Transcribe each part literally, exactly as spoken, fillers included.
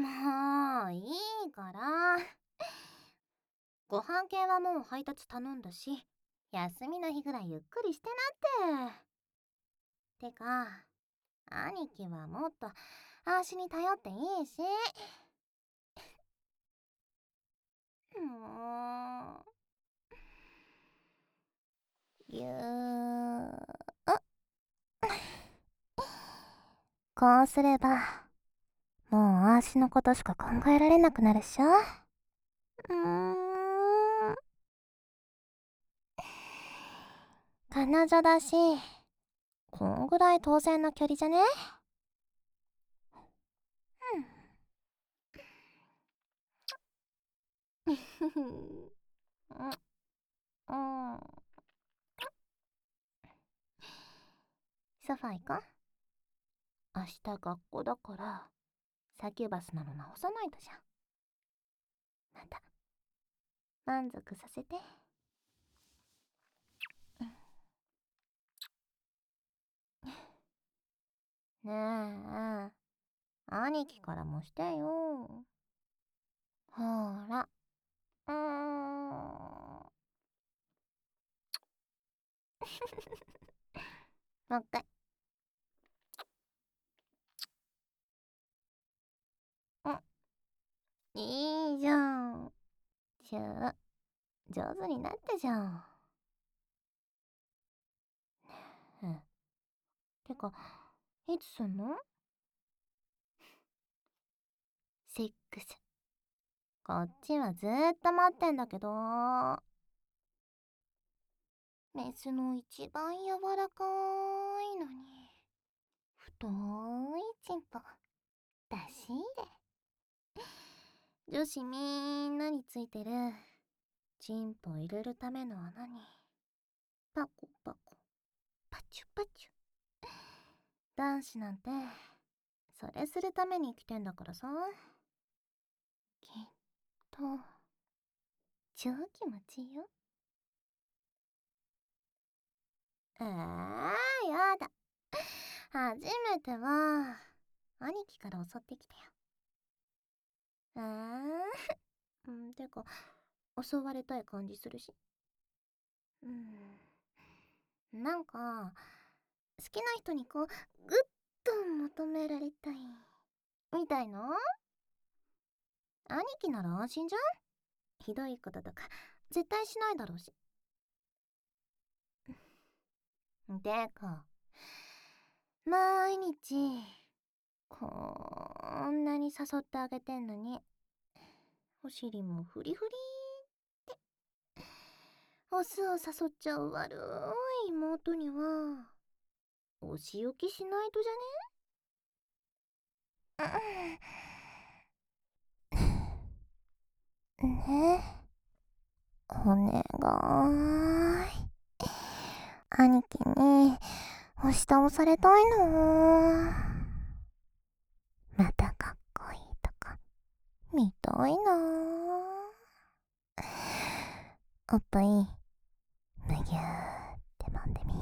もういいから。ご飯系はもう配達頼んだし、休みの日ぐらいゆっくりしてなって。てか、兄貴はもっとあーしに頼っていいし。もう、ぎゅー。こうすれば、もうあーしのことしか考えられなくなるっしょ。うーん。彼女だし、こんぐらい当然の距離じゃね？うん。うん。ソファ行こう。明日学校だから、サキュバスなの直さないとじゃん。なんだ。満足させて。ねえ、兄貴からもしてよ。ほーら。うーん。もう一回。うん。いいじゃん。ちゅー、上手になったじゃん。うん。てか、いつすんの？セックス。こっちはずーっと待ってんだけど。メスの一番柔らかいのに、太いチンポ出し入れ。女子みんなについてるチンポ入れるための穴にパコパコパチュパチュ。男子なんてそれするために生きてんだからさ。きっと超気持ちいいよ。えー、やだ。初めては兄貴から襲ってきたよ。えー、んてか襲われたい感じするし。うん、なんか好きな人にこうグッと求められたいみたいな。兄貴なら安心じゃん。ひどいこととか絶対しないだろうし。てか毎日こんなに誘ってあげてんのに、お尻もフリフリってオスを誘っちゃう悪い妹にはお仕置きしないとじゃね？ねえ、お願い。兄貴に押し倒されたいの。またかっこいいとか見たいな。おっぱいむぎゅーって揉んでみ。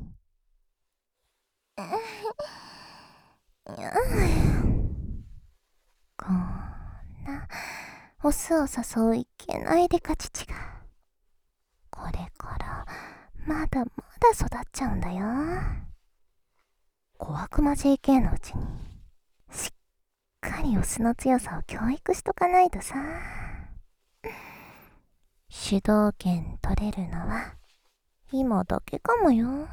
こんなオスを誘ういけないデカ乳がこれからまだまだ育っちゃうんだよ。小悪魔 ジェーケー のうちにしっかりオスの強さを教育しとかないとさ。主導権取れるのは今だけかもよ。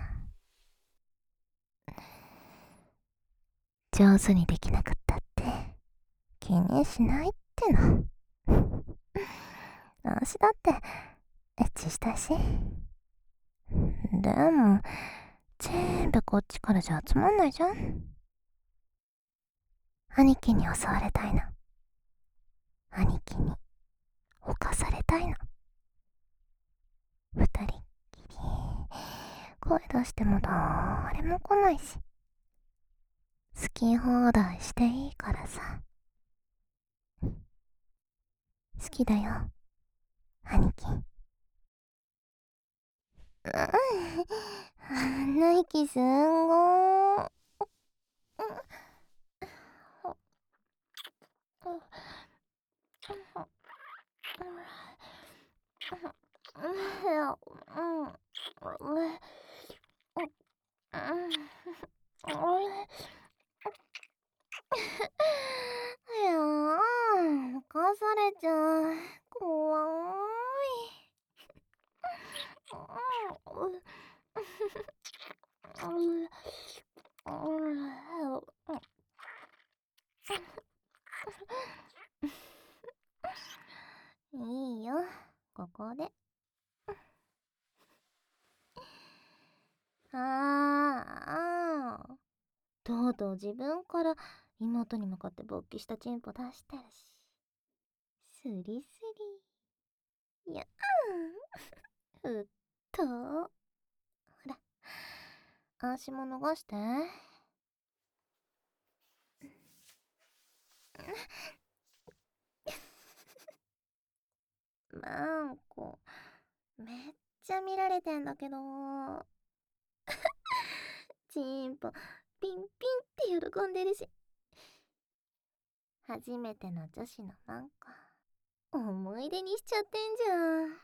上手にできなかったって気にしないっての。私だってエッチしたいし。でも全部こっちからじゃ集まんないじゃん。兄貴に襲われたいの。兄貴に侵されたいの。二人っきり声出しても誰も来ないし、好き放題していいからさ。好きだよ兄貴。鼻息すんごー。 自分から妹に向かって勃起したチンポ出してるし。スリスリ。やーん。ふっと。ほら。足も脱がして。マンコ、めっちゃ見られてんだけど。チンポ、ピンピンって喜んでるし。初めての女子のマンコ。思い出にしちゃってんじゃん。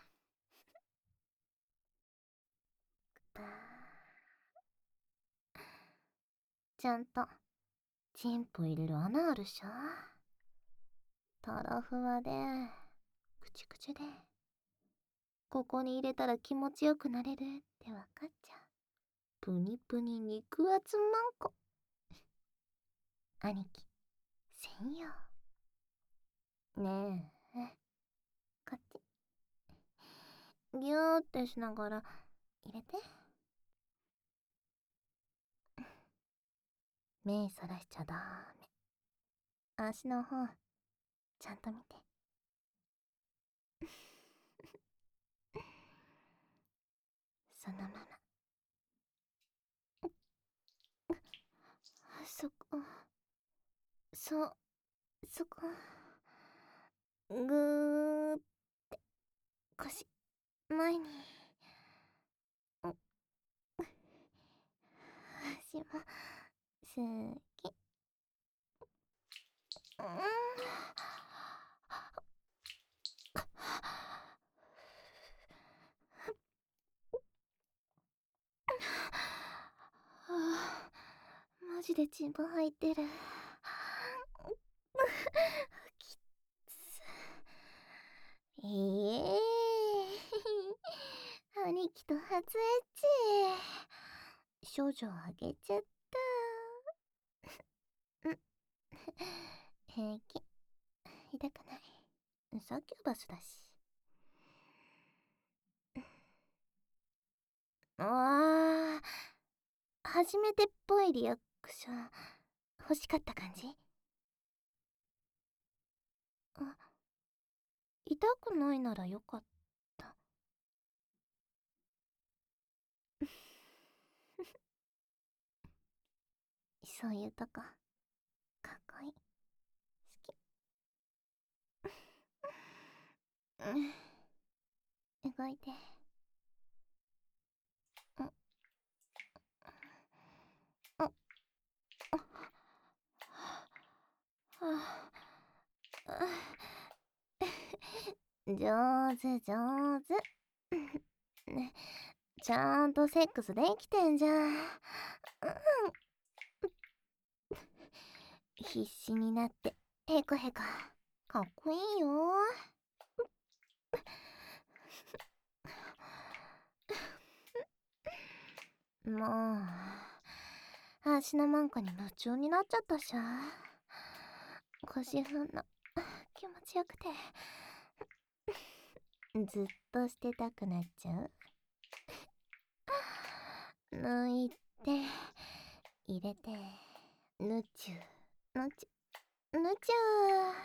ちゃんと、チンポ入れる穴あるっしょ。トロフワで、くちくちで、ここに入れたら気持ちよくなれるってわかっちゃう。プニプニ肉厚マンコ。兄貴、専用。ねえ、こっち。ギューってしながら、入れて。目そらしちゃダメ。足の方、ちゃんと見て。そのまま。そこ、そ、そこ。ぐーって腰前に。足も好き。うん。あ、マジでチンポ入ってる。きつ。ええー、兄貴と初エッチ。少女あげちゃった。ん。平気。痛くない。サキュバスだし。ああ、初めてっぽいリアクション欲しかった感じ。あ、痛くないならよかった。そういうとこかっこいい。好き。うん、動いて。うん、うん、上手上手。ね、ちゃんとセックスできてんじゃん。うん、必死になってへこへこかっこいいよ。もう足のマンコに夢中になっちゃったしゃ。腰ふんの気持ちよくてずっとしてたくなっちゃう。抜いて入れてぬちゅうぬちゅぬちゅう。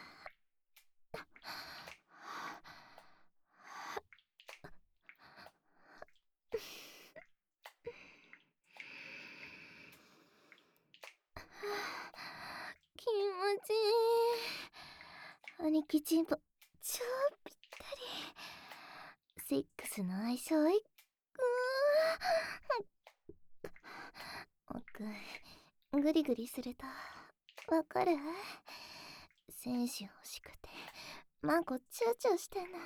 気持ちいい。兄貴チンポ超ぴったり。セックスの相性いっ奥グリグリするとわかる？精子欲しくてマンコチューチューしてんの。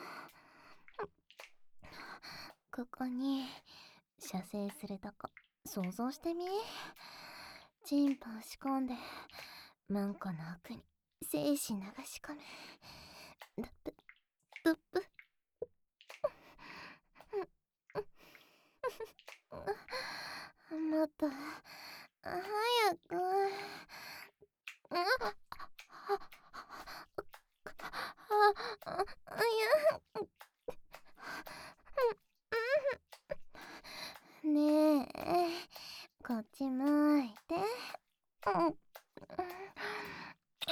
ここに射精するとこ想像してみ。チンポ押し込んでマンコの奥に精子流し込む。ドップドップ。もっと早く。ああ、いや。ねえ、こっち向いて。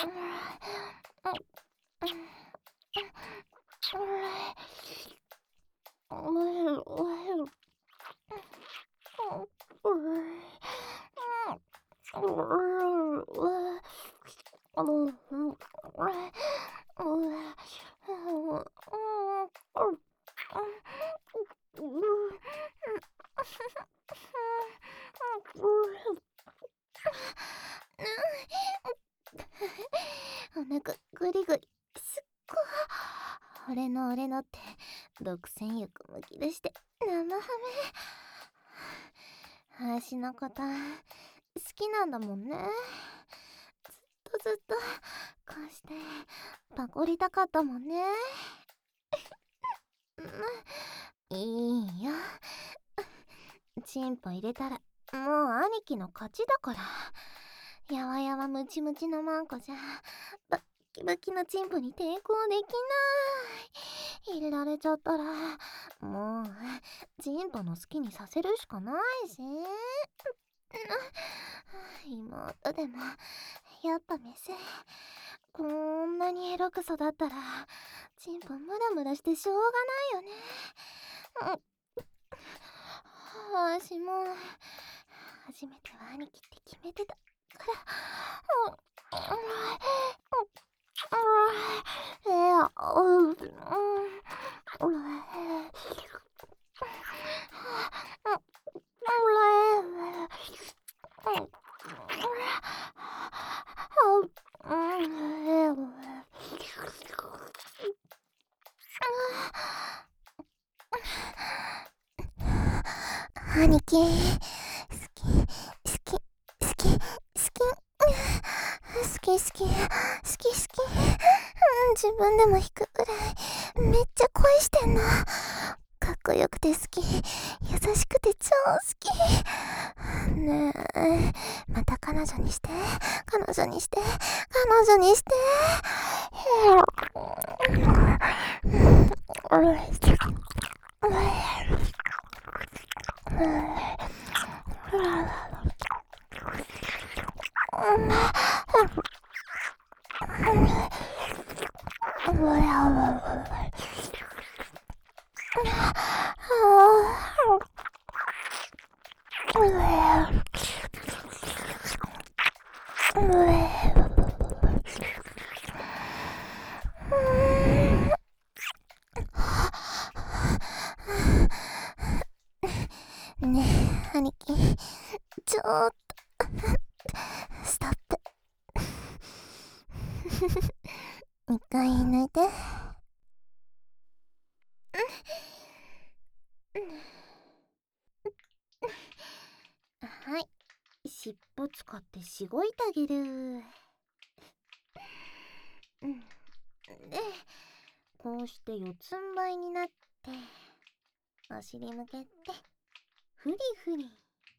お腹グリグリすっごい。俺の俺のって独占欲むき出して生ハメ。林のこと好きなんだもんね。ずっとずっとこうしてパコりたかったもんね。いいよ、チンポ入れたらもう兄貴の勝ちだから。やわやわムチムチのマンコじゃバッキバキのチンポに抵抗できない。入れられちゃったらもうチンポの好きにさせるしかないし。妹でもやっぱメス、こんなにエロく育ったらチンポムラムラしてしょうがないよね。私も初めては兄貴って決めてたから。兄貴、好き、好き、好き、好き、好き、好き、好き、好き、自分でも引くくらいめっちゃ恋してんの。かっこよくて好き、優しくて超好き。ねえ、また彼女にして、彼女にして、彼女にして。ねえ、兄貴、ちょっとストップ。一回抜いて。はい、尻尾使ってしごいてあげる。うんで、こうして四つん這いになってお尻向けてフリフリ。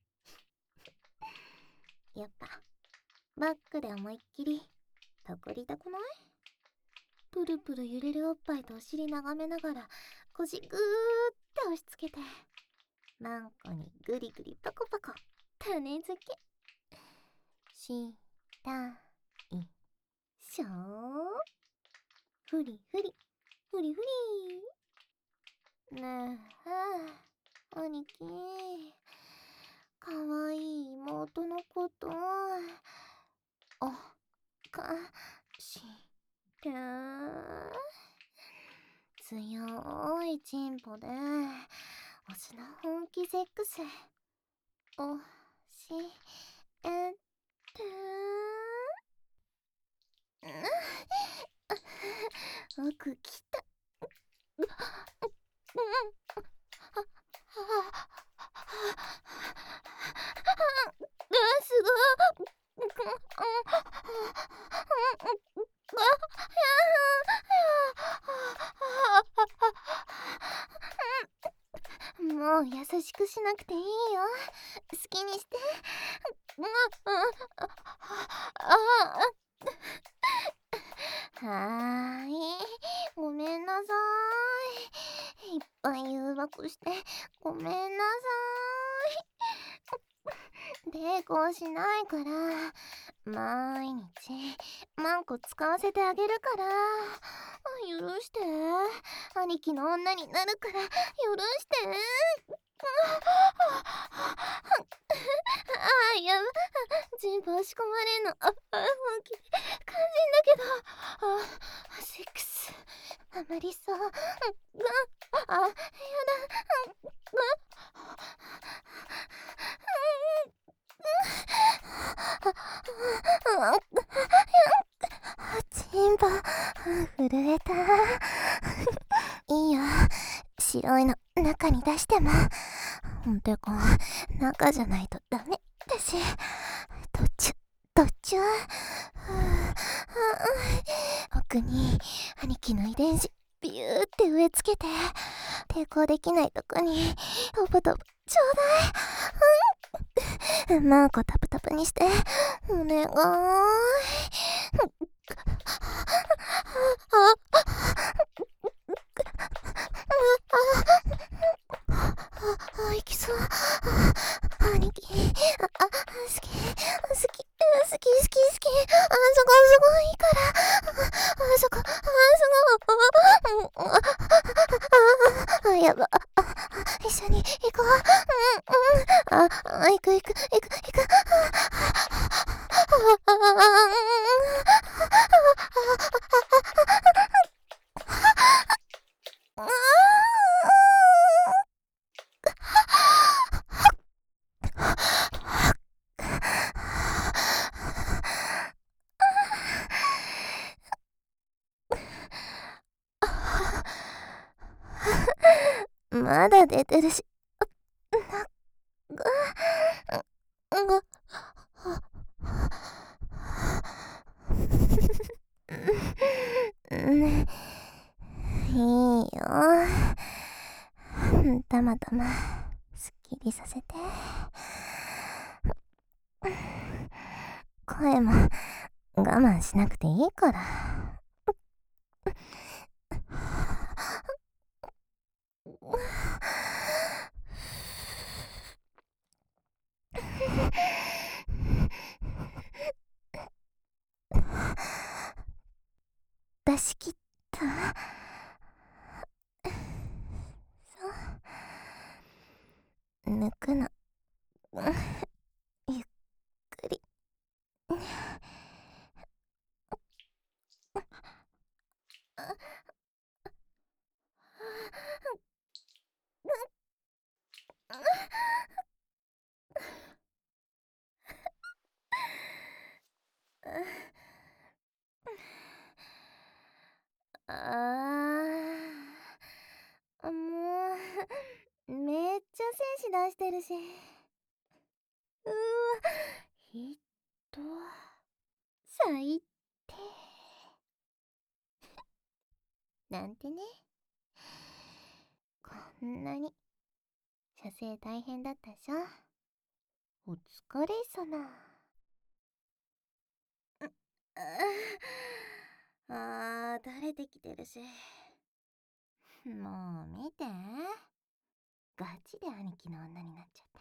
やっぱバックで思いっきりとこりたくない？プルプル揺れるおっぱいとお尻眺めながら腰グーって押し付けてマンコにグリグリパコパコ種付けしたいしょ。フリフリフリフリ。ねえ兄貴、かわいい妹のことおかして強いチンポでオスの本気セックスおしえて。奥来た。すごい。もう優しくしなくていいよ。好きにして。はーい、ごめんなさい。いっぱい誘惑してごめんなさい。抵抗しないから毎日マンコ使わせてあげるから許して。兄貴の女になるから許して。あ、やば。全部押し込まれんの。あ、あ、本気。肝心だけど。あ、セックス。あまりそう。あ、やだ。チンポ震えた。いいよ、白いの中に出しても。てか中じゃないとダメだし。途中途中奥に兄貴の遺伝子ビューって植え付けて、抵抗できないとこにトブトブちょうだい。マンコタプタプにしてお願い。あ、いきそう。兄貴、あ、あ、好き、好き、好き、好き、好き、好き。あそこ、すごいいいから。あそこ、あそこ、あ、あ、やば。一緒に行こう。うん、うん。あ、行く、行く、行く、行く。まだ出てるし。ね、いいよ。たまたますっきりさせて。声も我慢しなくていいから。出し切った。そう抜くのゆっくり。あー、もうめっちゃ精子出してるし。うわ、ひっと最低なんてね。こんなに射精大変だったでしょ。お疲れさま。あー、垂れてきてるし。もう見て、ガチで兄貴の女になっちゃった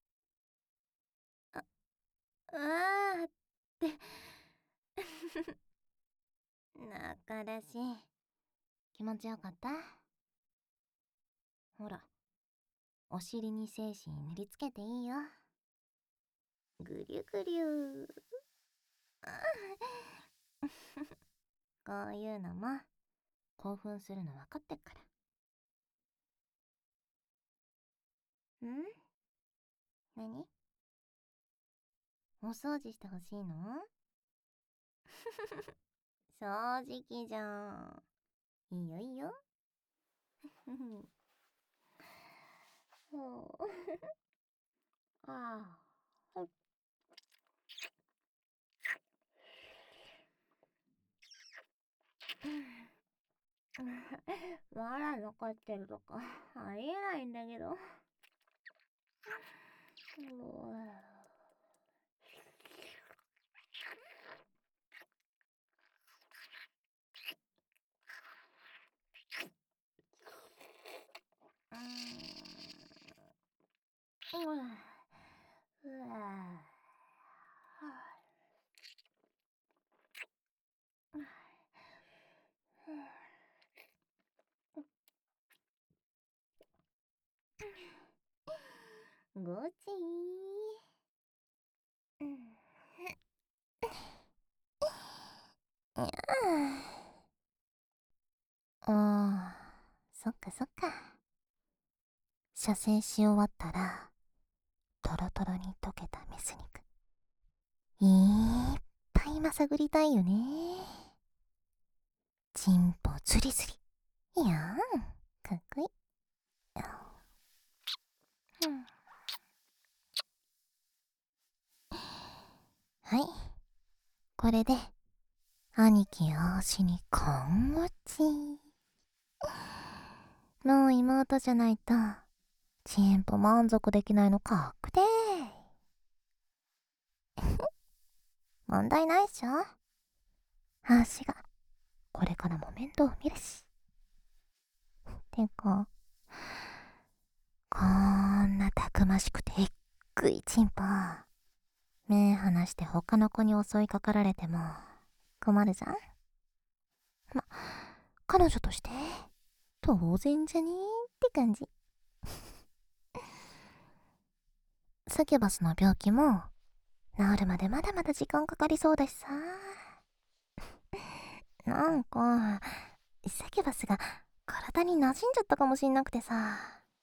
。あ、あーって仲らしい。気持ちよかった？ほら、お尻に精子塗りつけていいよ。ぐりゅぐりゅこういうのも興奮するの分かってっから。ん？何？お掃除してほしいの？正直じゃん。いいよいいよ。ああ。まだ残ってるとかありえないんだけど。うわうわゴチー。うん。いやあ。ああ、そっかそっか。射精し終わったら、トロトロに溶けたメス肉。いっぱいまさぐりたいよね。チンポズリズリ。いやーん、かっこいい。うん、はい。これで、兄貴あーしにこんごち。もう妹じゃないと、チンポ満足できないの確定。問題ないっしょ。あーしが、これからも面倒見るし。てか、こんなたくましくてえっぐいチンポ。目離して他の子に襲いかかられても困るじゃん。ま、彼女として当然じゃねーって感じ。サキュバスの病気も治るまでまだまだ時間かかりそうだしさ。なんか、サキュバスが体に馴染んじゃったかもしんなくてさ。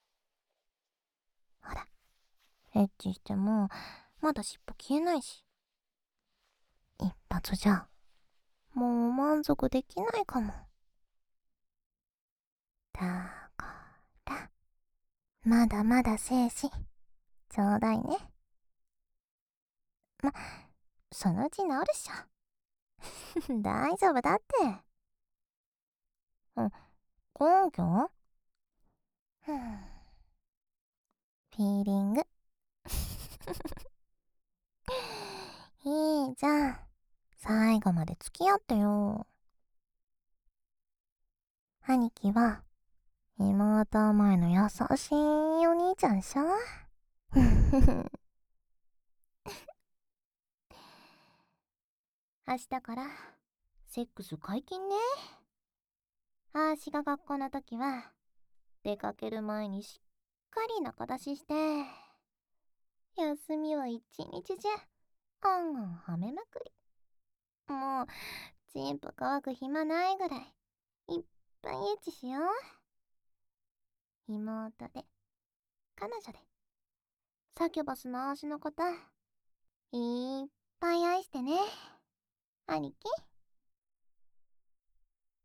ほら、エッチしてもまだ尻尾消えないし。一発じゃ、もう満足できないかも。だから、まだまだ精子、ちょうだいね。ま、そのうち治るっしょ。大丈夫だって。うん、根拠？ふん。フィーリング。いいじゃん。最後まで付き合ってよ。兄貴は、妹思いの優しいお兄ちゃんっしょ。明日から、セックス解禁ね。あーしが学校の時は、出かける前にしっかり中出しして、休みは一日中、ガンガンはめまくり。もう、チンポ乾く暇ないぐらい、いっぱいエッチしよう。妹で、彼女で、サキュバスの足のこと、いっぱい愛してね、兄貴。